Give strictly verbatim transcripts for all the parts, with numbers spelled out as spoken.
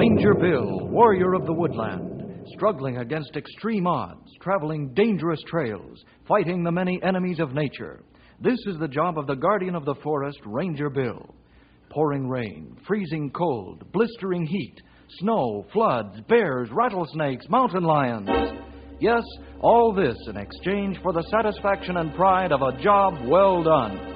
Ranger Bill, warrior of the woodland, struggling against extreme odds, traveling dangerous trails, fighting the many enemies of nature. This is the job of the guardian of the forest, Ranger Bill. Pouring rain, freezing cold, blistering heat, snow, floods, bears, rattlesnakes, mountain lions. Yes, all this in exchange for the satisfaction and pride of a job well done.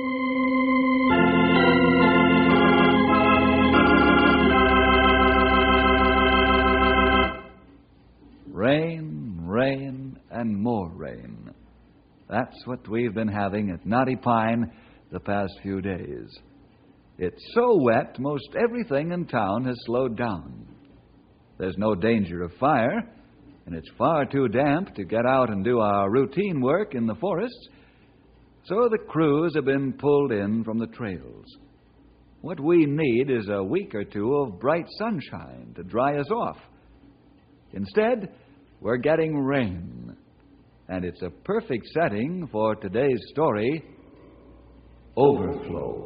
Rain, rain, and more rain. That's what we've been having at Knotty Pine the past few days. It's so wet, most everything in town has slowed down. There's no danger of fire, and it's far too damp to get out and do our routine work in the forests, so the crews have been pulled in from the trails. What we need is a week or two of bright sunshine to dry us off. Instead, we're getting rain, and it's a perfect setting for today's story, Overflow.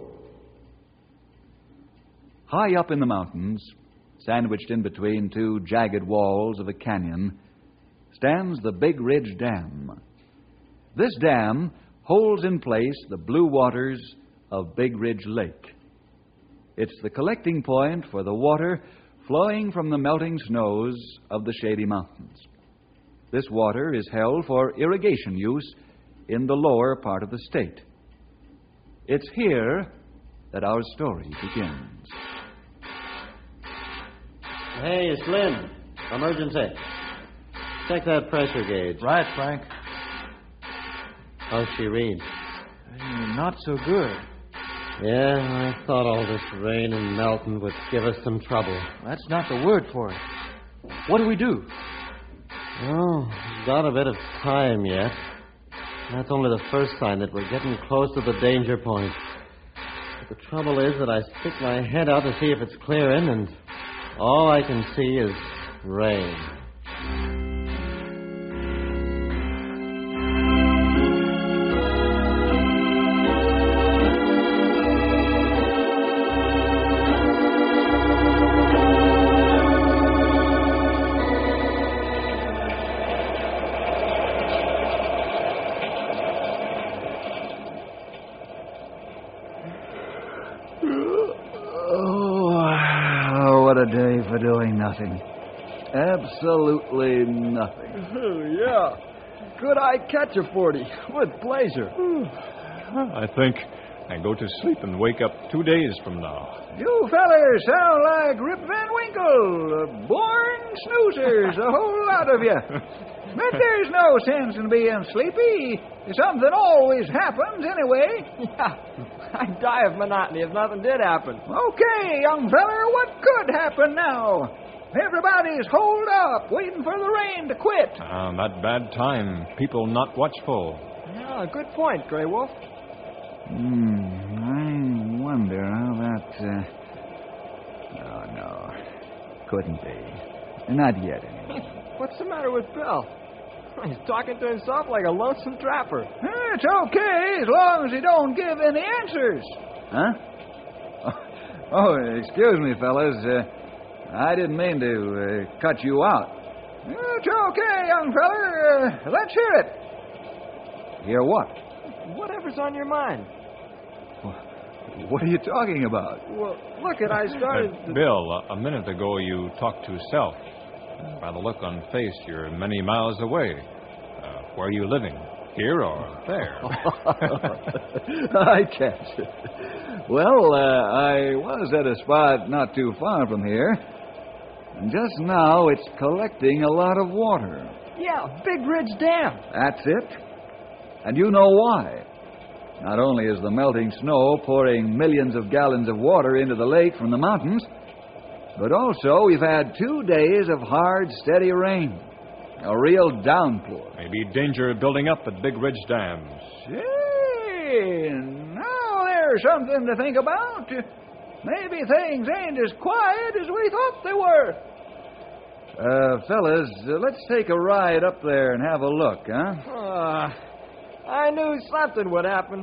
High up in the mountains, sandwiched in between two jagged walls of a canyon, stands the Big Ridge Dam. This dam holds in place the blue waters of Big Ridge Lake. It's the collecting point for the water flowing from the melting snows of the Shady Mountains. This water is held for irrigation use in the lower part of the state. It's here that our story begins. Hey, it's Lynn. Emergency. Check that pressure gauge. Right, Frank. How's she read? Not so good. Yeah, I thought all this rain and melting would give us some trouble. That's not the word for it. What do we do? Oh, we've got a bit of time yet. That's only the first sign that we're getting close to the danger point. But the trouble is that I stick my head out to see if it's clearing, and all I can see is rain. What a day for doing nothing. Absolutely nothing. Oh, yeah. Could I catch a forty? With pleasure. I think I go to sleep and wake up two days from now. You fellers sound like Rip Van Winkle. Born snoozers, the whole lot of you. But there's no sense in being sleepy. Something always happens anyway. Yeah, I'd die of monotony if nothing did happen. Okay, young feller, what could happen now? Everybody's holed up, waiting for the rain to quit. Ah, uh, that bad time. People not watchful. Yeah, good point, Grey Wolf. Hmm, I wonder how that... Uh... Oh, no. Couldn't be. Not yet, anyway. What's the matter with Bill? He's talking to himself like a lonesome trapper. It's okay, as long as he don't give any answers. Huh? Oh, oh excuse me, fellas. Uh, I didn't mean to uh, cut you out. It's okay, young feller. Uh, let's hear it. Hear what? Whatever's on your mind. What are you talking about? Well, look, it, I started... Uh, Bill, a minute ago you talked to self. By the look on face, you're many miles away. Uh, where are you living? Here or there? I catch it. Well, uh, I was at a spot not too far from here. And just now, it's collecting a lot of water. Yeah, Big Ridge Dam. That's it. And you know why. Not only is the melting snow pouring millions of gallons of water into the lake from the mountains, but also we've had two days of hard, steady rain. A real downpour. Maybe danger building up at Big Ridge Dam. Say, now there's something to think about. Maybe things ain't as quiet as we thought they were. Uh, fellas, uh, let's take a ride up there and have a look, huh? Uh, I knew something would happen.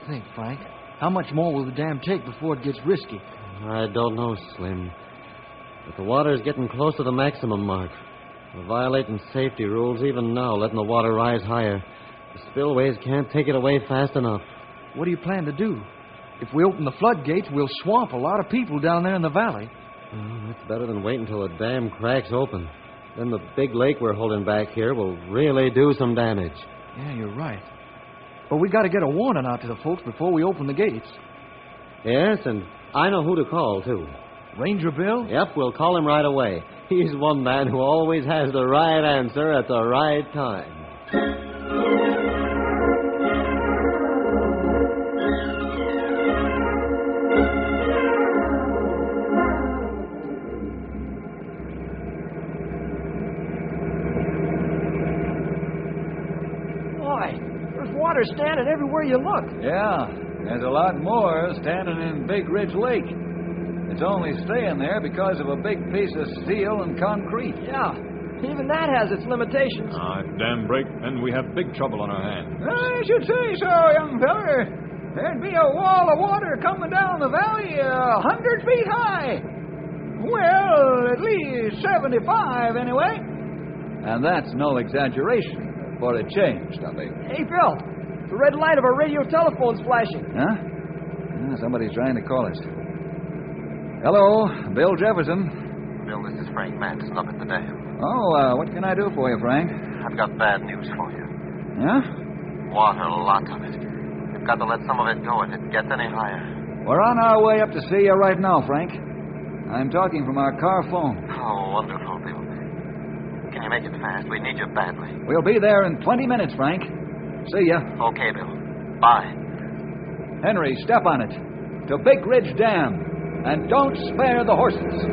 think, Frank? How much more will the dam take before it gets risky? I don't know, Slim. But the water is getting close to the maximum mark. We're violating safety rules even now, letting the water rise higher. The spillways can't take it away fast enough. What do you plan to do? If we open the floodgates, we'll swamp a lot of people down there in the valley. Well, that's better than waiting until the dam cracks open. Then the big lake we're holding back here will really do some damage. Yeah, you're right. But we got to get a warning out to the folks before we open the gates. Yes, and I know who to call, too. Ranger Bill? Yep, we'll call him right away. He's one man who always has the right answer at the right time. Boy, there's water standing everywhere you look. Yeah, there's a lot more standing in Big Ridge Lake. It's only staying there because of a big piece of steel and concrete. Yeah, even that has its limitations. Ah, if dam break, then we have big trouble on our hands. I should say so, young feller. There'd be a wall of water coming down the valley a hundred feet high. Well, at least seventy-five, anyway. And that's no exaggeration for a change, Stumpy. Hey, Bill, the red light of our radio telephone's flashing. Huh? Yeah, somebody's trying to call us. Hello, Bill Jefferson. Bill, this is Frank Madsen up at the dam. Oh, uh, what can I do for you, Frank? I've got bad news for you. Yeah? Water, lots of it. You've got to let some of it go if it gets any higher. We're on our way up to see you right now, Frank. I'm talking from our car phone. Oh, wonderful, Bill. Can you make it fast? We need you badly. We'll be there in twenty minutes, Frank. See ya. Okay, Bill. Bye. Henry, step on it. To Big Ridge Dam. And don't spare the horses.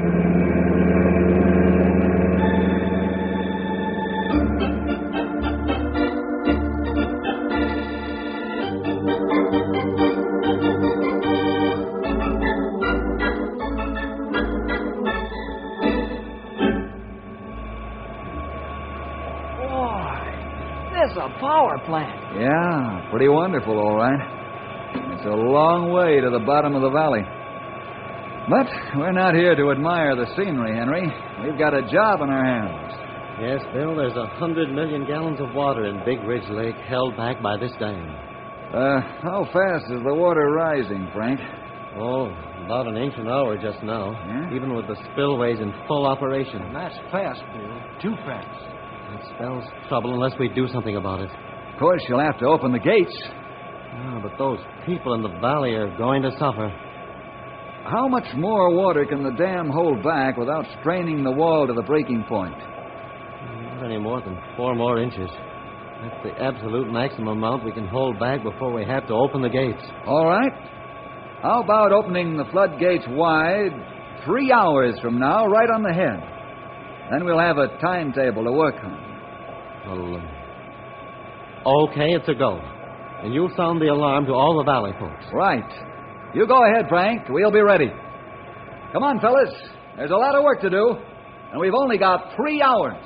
This a power plant. Yeah, pretty wonderful, all right. It's a long way to the bottom of the valley. But we're not here to admire the scenery, Henry. We've got a job on our hands. Yes, Bill, there's a hundred million gallons of water in Big Ridge Lake held back by this dam. Uh, how fast is the water rising, Frank? Oh, about an inch an hour just now, Yeah? even with the spillways in full operation. That's fast, Bill. Too fast. That spells trouble unless we do something about it. Of course, you'll have to open the gates. Ah, but those people in the valley are going to suffer. How much more water can the dam hold back without straining the wall to the breaking point? Not any more than four more inches. That's the absolute maximum amount we can hold back before we have to open the gates. All right. How about opening the floodgates wide three hours from now, right on the head? Then we'll have a timetable to work on. Well, um, okay, it's a go. And you'll sound the alarm to all the valley folks. Right. You go ahead, Frank. We'll be ready. Come on, fellas. There's a lot of work to do, and we've only got three hours.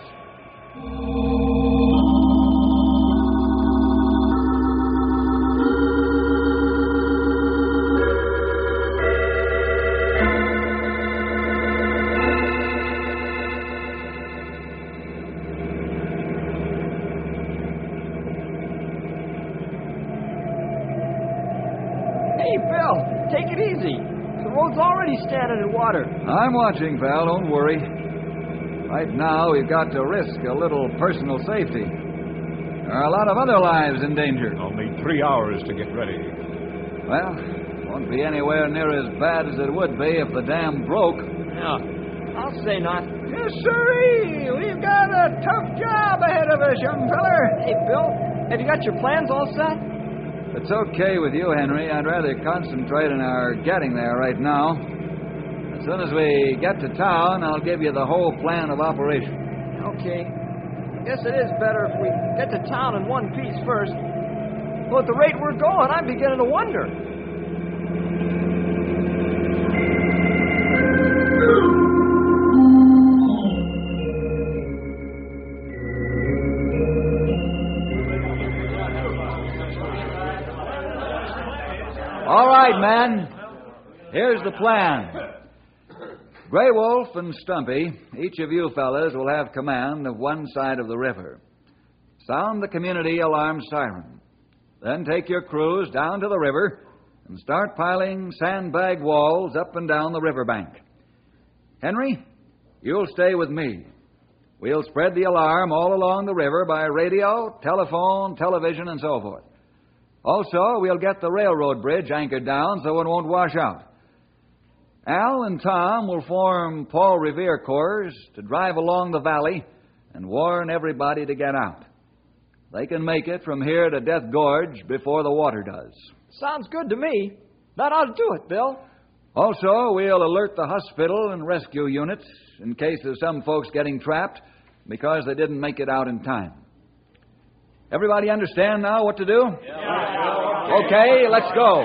Hey, Bill, take it easy. The road's already standing in water. I'm watching, pal. Don't worry. Right now, we've got to risk a little personal safety. There are a lot of other lives in danger. Only three hours to get ready. Well, won't be anywhere near as bad as it would be if the dam broke. Yeah, I'll say not. Yes, sirree. We've got a tough job ahead of us, young feller. Hey, Bill, have you got your plans all set? If it's okay with you, Henry, I'd rather concentrate on our getting there right now. As soon as we get to town, I'll give you the whole plan of operation. Okay. Guess it is better if we get to town in one piece first. Well, at the rate we're going, I'm beginning to wonder. Here's the plan. Grey Wolf and Stumpy, each of you fellas will have command of one side of the river. Sound the community alarm siren. Then take your crews down to the river and start piling sandbag walls up and down the riverbank. Henry, you'll stay with me. We'll spread the alarm all along the river by radio, telephone, television, and so forth. Also, we'll get the railroad bridge anchored down so it won't wash out. Al and Tom will form Paul Revere Corps to drive along the valley and warn everybody to get out. They can make it from here to Death Gorge before the water does. Sounds good to me. That ought to do it, Bill. Also, we'll alert the hospital and rescue units in case of some folks getting trapped because they didn't make it out in time. Everybody understand now what to do? Yeah. Okay, let's go.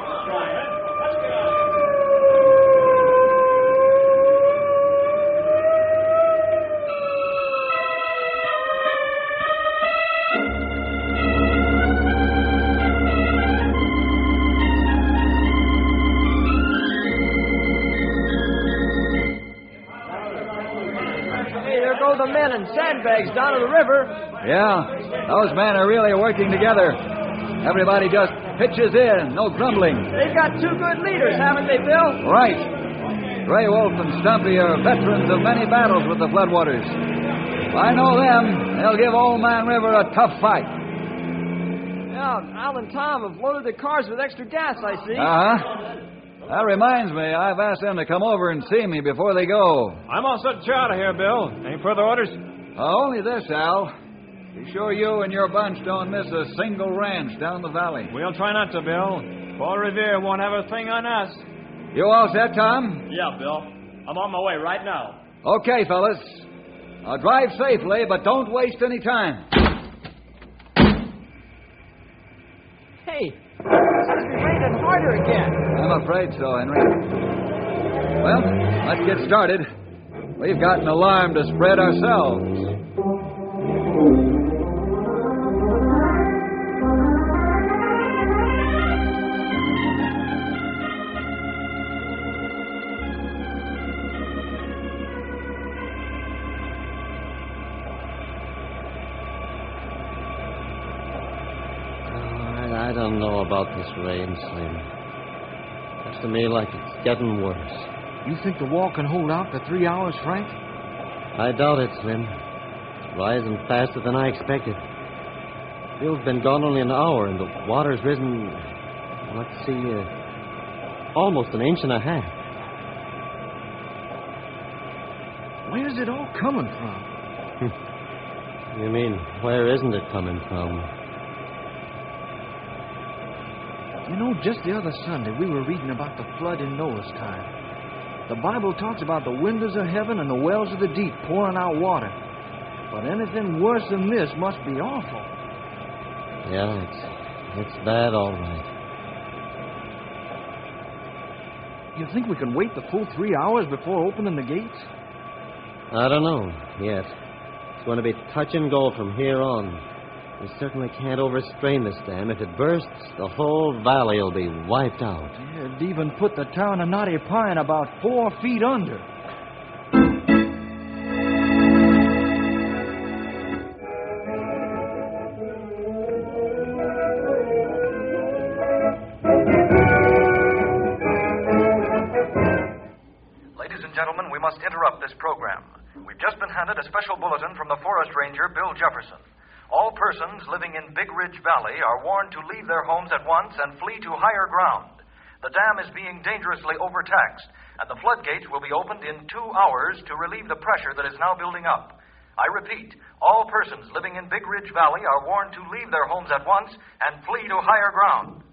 The men and sandbags down to the river. Yeah, those men are really working together. Everybody just pitches in, no grumbling. They've got two good leaders, haven't they, Bill? Right. Grey Wolf and Stumpy are veterans of many battles with the floodwaters. If I know them, they'll give Old Man River a tough fight. Yeah, Al and Tom have loaded their cars with extra gas, I see. Uh-huh. That reminds me, I've asked them to come over and see me before they go. I'm all set to get out of here, Bill. Any further orders? Uh, only this, Al. Be sure you and your bunch don't miss a single ranch down the valley. We'll try not to, Bill. Paul Revere won't have a thing on us. You all set, Tom? Yeah, Bill. I'm on my way right now. Okay, fellas. Now drive safely, but don't waste any time. Hey, it seems to be raining harder again. I'm afraid so, Henry. Well, let's get started. We've got an alarm to spread ourselves. I don't know about this rain, Slim. Looks to me like it's getting worse. You think the wall can hold out for three hours, Frank? I doubt it, Slim. It's rising faster than I expected. Bill's been gone only an hour, and the water's risen, let's see, uh, almost an inch and a half. Where's it all coming from? You mean, where isn't it coming from? You know, just the other Sunday, we were reading about the flood in Noah's time. The Bible talks about the windows of heaven and the wells of the deep pouring out water. But anything worse than this must be awful. Yeah, it's, it's bad, all right. You think we can wait the full three hours before opening the gates? I don't know yet. It's going to be touch and go from here on. We certainly can't overstrain this dam. If it bursts, the whole valley will be wiped out. It'd even put the town of Knotty Pine about four feet under. Ladies and gentlemen, we must interrupt this program. We've just been handed a special bulletin from the Forest Ranger, Bill Jefferson. All persons living in Big Ridge Valley are warned to leave their homes at once and flee to higher ground. The dam is being dangerously overtaxed, and the floodgates will be opened in two hours to relieve the pressure that is now building up. I repeat, all persons living in Big Ridge Valley are warned to leave their homes at once and flee to higher ground.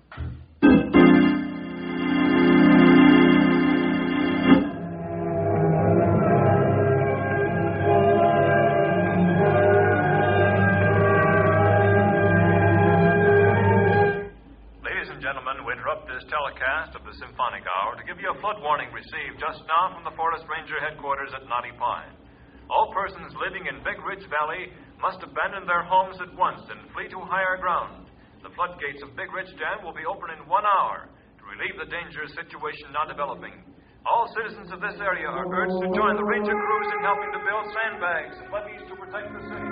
Telecast of the Symphonic Hour to give you a flood warning received just now from the Forest Ranger headquarters at Knotty Pine. All persons living in Big Ridge Valley must abandon their homes at once and flee to higher ground. The floodgates of Big Ridge Dam will be open in one hour to We leave the dangerous situation now developing. All citizens of this area are urged to join the ranger crews in helping to build sandbags and levees to protect the city.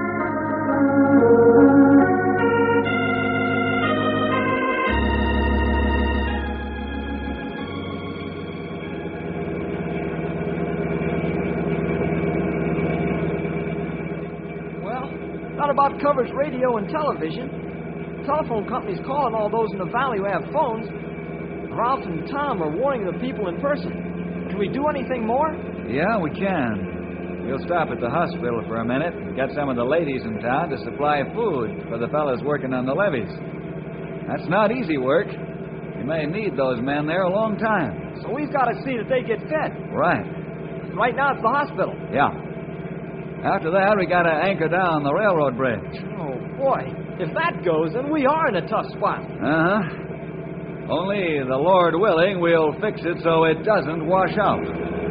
That about covers radio and television. Telephone companies calling all those in the valley who have phones. Ralph and Tom are warning the people in person. Can we do anything more? Yeah, we can. We'll stop at the hospital for a minute and get some of the ladies in town to supply food for the fellas working on the levees. That's not easy work. You may need those men there a long time. So we've got to see that they get fed. Right. Right now it's the hospital. Yeah. After that, we got to anchor down the railroad bridge. Oh, boy. If that goes, then we are in a tough spot. Uh-huh. Only, the Lord willing, we'll fix it so it doesn't wash out.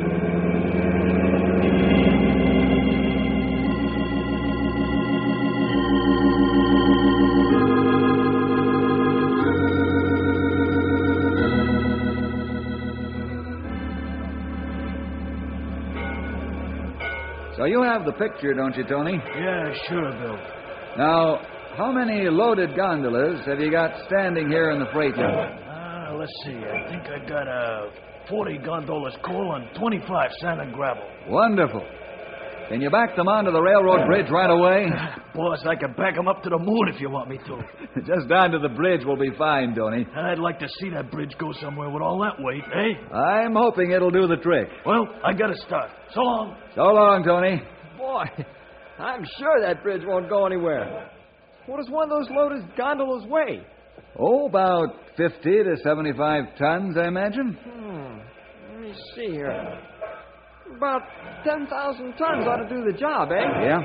So you have the picture, don't you, Tony? Yeah, sure, Bill. Now, how many loaded gondolas have you got standing here in the freight yard? Uh, let's see. I think I got uh, forty gondolas coal and twenty-five sand and gravel. Wonderful. Can you back them onto the railroad bridge right away? Boss, I can back them up to the moon if you want me to. Just down to the bridge will be fine, Tony. I'd like to see that bridge go somewhere with all that weight, eh? I'm hoping it'll do the trick. Well, I gotta start. So long. So long, Tony. Boy, I'm sure that bridge won't go anywhere. What does one of those loaded gondolas weigh? Oh, about fifty to seventy-five tons, I imagine. Hmm. Let me see here. About ten thousand tons ought to do the job, eh? Yeah.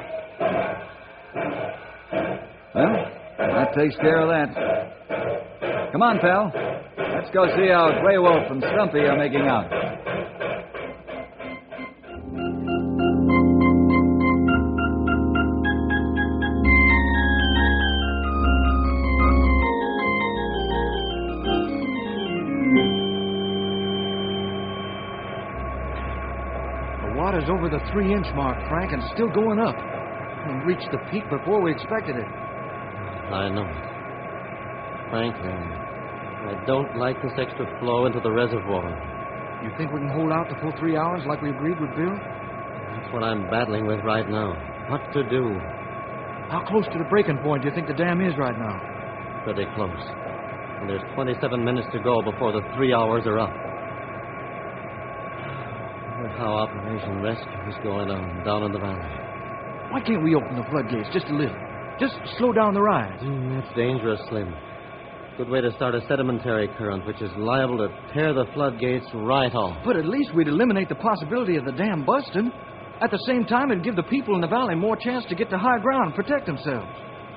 Well, that takes care of that. Come on, pal. Let's go see how Grey Wolf and Stumpy are making out. Water's over the three-inch mark, Frank, and still going up. We reached the peak before we expected it. I know it. Frankly, I don't like this extra flow into the reservoir. You think we can hold out the full three hours like we agreed with Bill? That's what I'm battling with right now. What to do? How close to the breaking point do you think the dam is right now? Pretty close. And there's twenty-seven minutes to go before the three hours are up. How Operation Rescue is going on down in the valley. Why can't we open the floodgates just a little? Just slow down the rise. Mm, that's dangerous, Slim. Good way to start a sedimentary current, which is liable to tear the floodgates right off. But at least we'd eliminate the possibility of the dam busting. At the same time, it'd give the people in the valley more chance to get to high ground and protect themselves.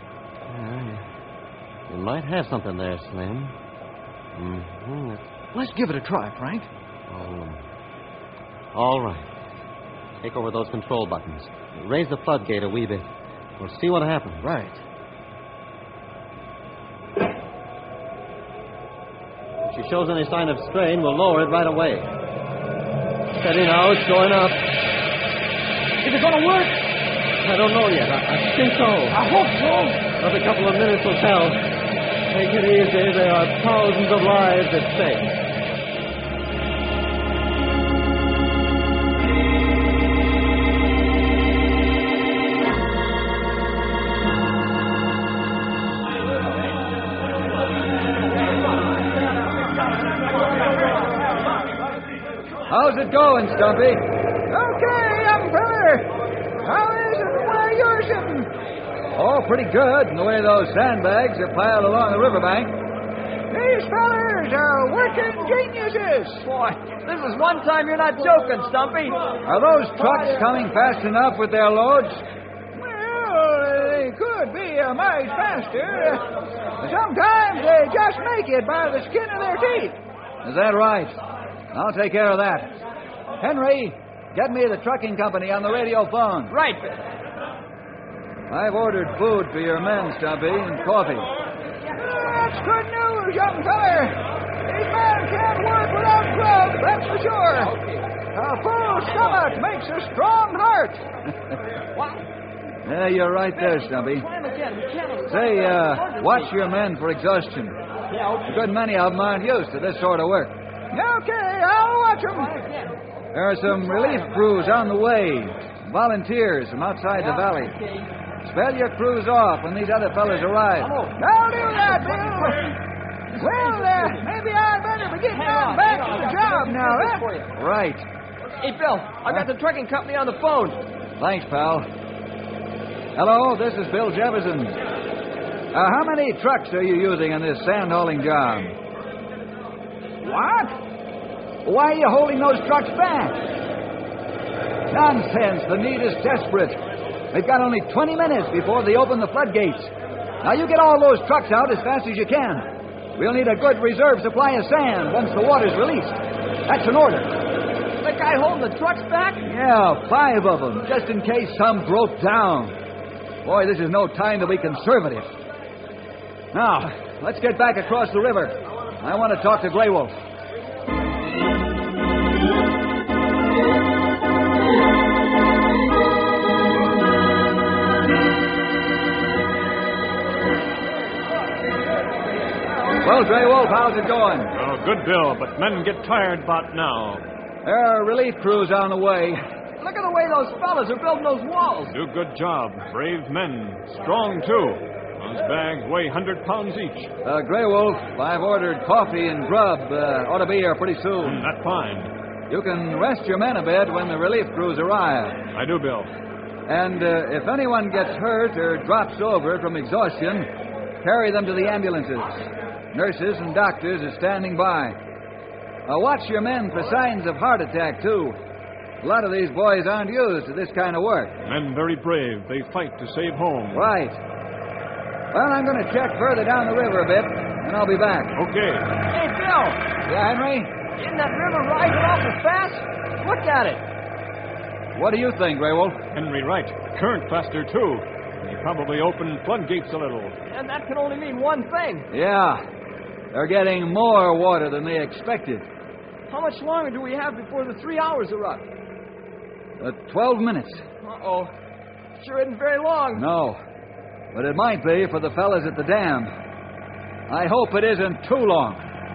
Yeah, you might have something there, Slim. Mm-hmm. Let's give it a try, Frank. Oh. All right. Take over those control buttons. Raise the floodgate a wee bit. We'll see what happens. Right. If she shows any sign of strain, we'll lower it right away. Steady now. It's going up. Is it going to work? I don't know yet. I, I think so. I hope so. Another couple of minutes will tell. Take it easy. There are thousands of lives at stake. How's it going, Stumpy? Okay, young feller. How is it where you're sitting? Oh, pretty good, in the way those sandbags are piled along the riverbank. These fellers are working geniuses. Boy, this is one time you're not joking, Stumpy. Are those trucks coming fast enough with their loads? Well, they could be a mite faster. Sometimes they just make it by the skin of their teeth. Is that right? I'll take care of that. Henry, get me the trucking company on the radio phone. Right. I've ordered food for your men, Stumpy, and coffee. That's good news, young feller. These man can't work without grub, that's for sure. A full stomach makes a strong heart. What? Yeah, you're right there, Stumpy. Try 'em again. We can't. Say, uh, watch your men for exhaustion. Yeah, okay. A good many of them aren't used to this sort of work. Okay, I'll watch them. Try again. There are some relief crews on the way. Volunteers from outside the valley. Okay. Spell your crews off when these other fellas arrive. Hello. I'll do that, Bill. Well, uh, maybe I'd better be getting Hang on on, back hang to on. the I got job some now, business eh? for you. Right. Hey, Bill, I got the trucking company on the phone. Thanks, pal. Hello, this is Bill Jefferson. Uh, how many trucks are you using in this sand hauling job? What? Why are you holding those trucks back? Nonsense. The need is desperate. We've got only twenty minutes before they open the floodgates. Now, you get all those trucks out as fast as you can. We'll need a good reserve supply of sand once the water's released. That's an order. The guy holding the trucks back? Yeah, five of them, just in case some broke down. Boy, this is no time to be conservative. Now, let's get back across the river. I want to talk to Grey Wolf. Well, Grey Wolf, how's it going? Oh, good, Bill, but men get tired about now. There are relief crews on the way. Look at the way those fellas are building those walls. Do good job. Brave men. Strong, too. Those bags weigh one hundred pounds each. Uh, Grey Wolf, I've ordered coffee and grub. Uh, ought to be here pretty soon. Mm, that's fine. You can rest your men a bit when the relief crews arrive. I do, Bill. And uh, if anyone gets hurt or drops over from exhaustion, carry them to the ambulances. Nurses and doctors are standing by. Uh, watch your men for signs of heart attack, too. A lot of these boys aren't used to this kind of work. Men very brave. They fight to save home. Right. Well, I'm going to check further down the river a bit, and I'll be back. Okay. Hey, Bill, Yeah, Henry? isn't that river rising awful fast? Look at it. What do you think, Grey Wolf? Henry right. Current faster, too. He probably opened floodgates a little. And that can only mean one thing. Yeah. They're getting more water than they expected. How much longer do we have before the three hours are up? Uh, Twelve minutes. Uh-oh. Sure isn't very long. No. But it might be for the fellas at the dam. I hope it isn't too long.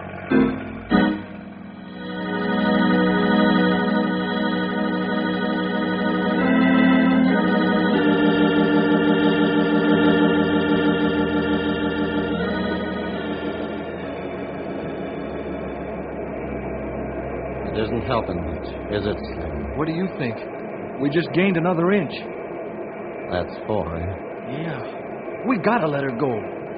It isn't helping much, is it, Slim? What do you think? We just gained another inch. That's four, eh? Yeah. We gotta let her go.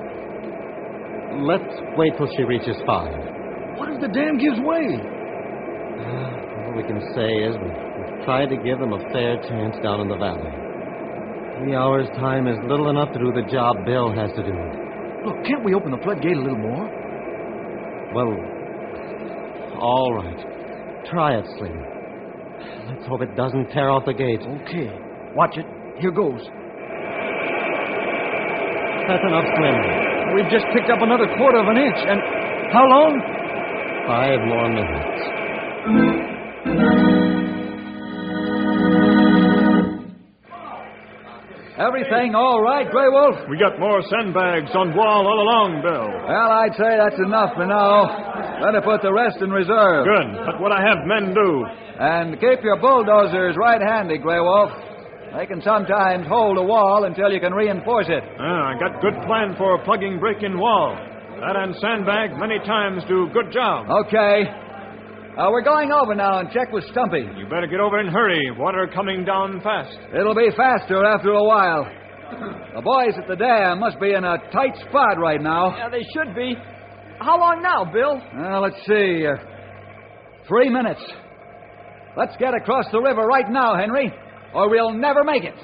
Let's wait till she reaches five. What if the dam gives way? All we can say is we- we've tried to give them a fair chance down in the valley. Three hours' time is little enough to do the job Bill has to do. Look, can't we open the floodgate a little more? Well, all right. Try it, Slim. Let's hope it doesn't tear off the gate. Okay. Watch it. Here goes. That's enough, Slim. We've just picked up another quarter of an inch. And how long? Five more minutes. Everything all right, Grey Wolf? We got more sandbags on wall all along, Bill. Well, I'd say that's enough for now. Better put the rest in reserve. Good. But what I have men do. And keep your bulldozers right handy, Grey Wolf. They can sometimes hold a wall until you can reinforce it. Ah, I got good plan for plugging break-in wall. That and sandbag many times do good job. Okay. Uh, we're going over now and check with Stumpy. You better get over and hurry. Water coming down fast. It'll be faster after a while. The boys at the dam must be in a tight spot right now. Yeah, they should be. How long now, Bill? Uh, let's see. Uh, three minutes. Let's get across the river right now, Henry, or we'll never make it.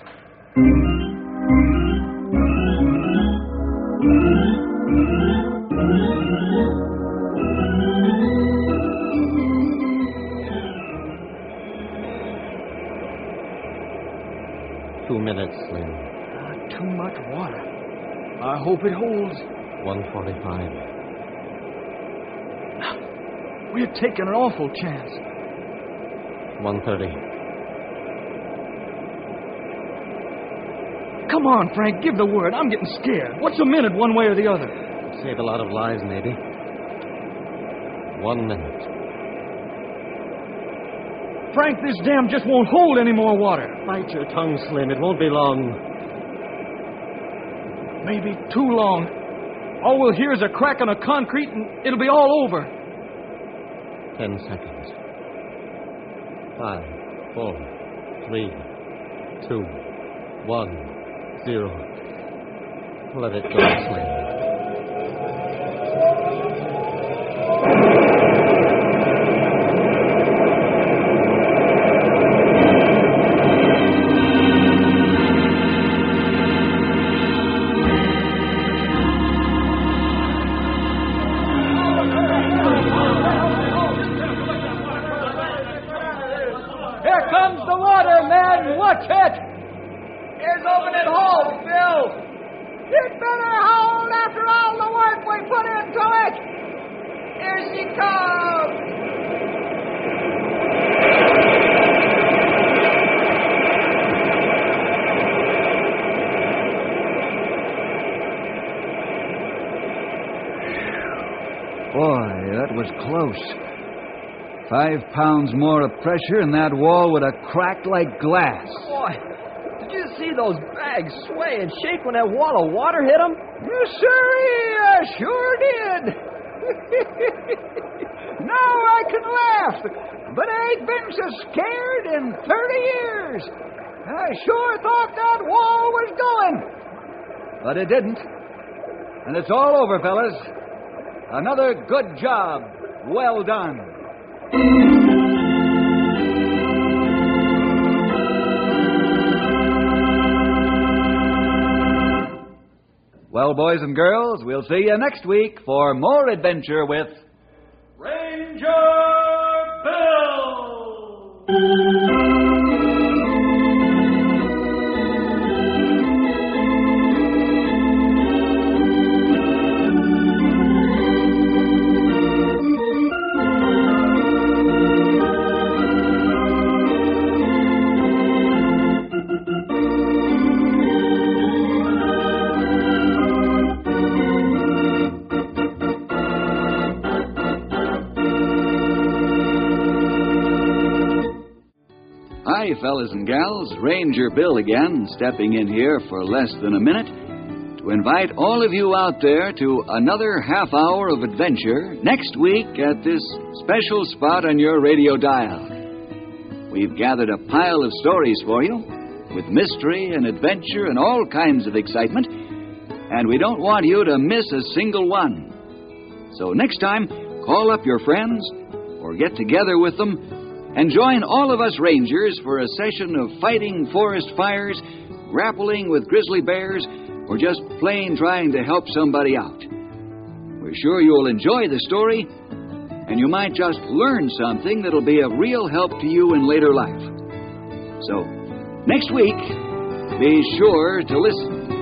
Two minutes, Slim. Not too much water. I hope it holds. one forty-five. We're taking an awful chance. one thirty. Come on, Frank, give the word. I'm getting scared. What's a minute one way or the other? Save a lot of lives, maybe. One minute. Frank, this dam just won't hold any more water. Bite your tongue, Slim. It won't be long. Maybe too long. All we'll hear is a crack on a concrete and it'll be all over. Ten seconds. Five, four, three, two, one, zero. Let it go, Slim. Watch it! Here's opening hold, Phil. It better hold after all the work we put into it. Here she comes. Boy, that was close. Five pounds more of pressure and that wall would have cracked like glass. Boy, did you see those bags sway and shake when that wall of water hit them? Yes, sirree, I sure did. Now I can laugh, but I ain't been so scared in thirty years. I sure thought that wall was going. But it didn't. And it's all over, fellas. Another good job. Well done. Well, boys and girls, we'll see you next week for more adventure with Ranger Bill! Hi, fellas and gals. Ranger Bill again, stepping in here for less than a minute to invite all of you out there to another half hour of adventure next week at this special spot on your radio dial. We've gathered a pile of stories for you with mystery and adventure and all kinds of excitement, and we don't want you to miss a single one. So next time, call up your friends or get together with them and join all of us Rangers for a session of fighting forest fires, grappling with grizzly bears, or just plain trying to help somebody out. We're sure you'll enjoy the story, and you might just learn something that'll be of real help to you in later life. So, next week, be sure to listen.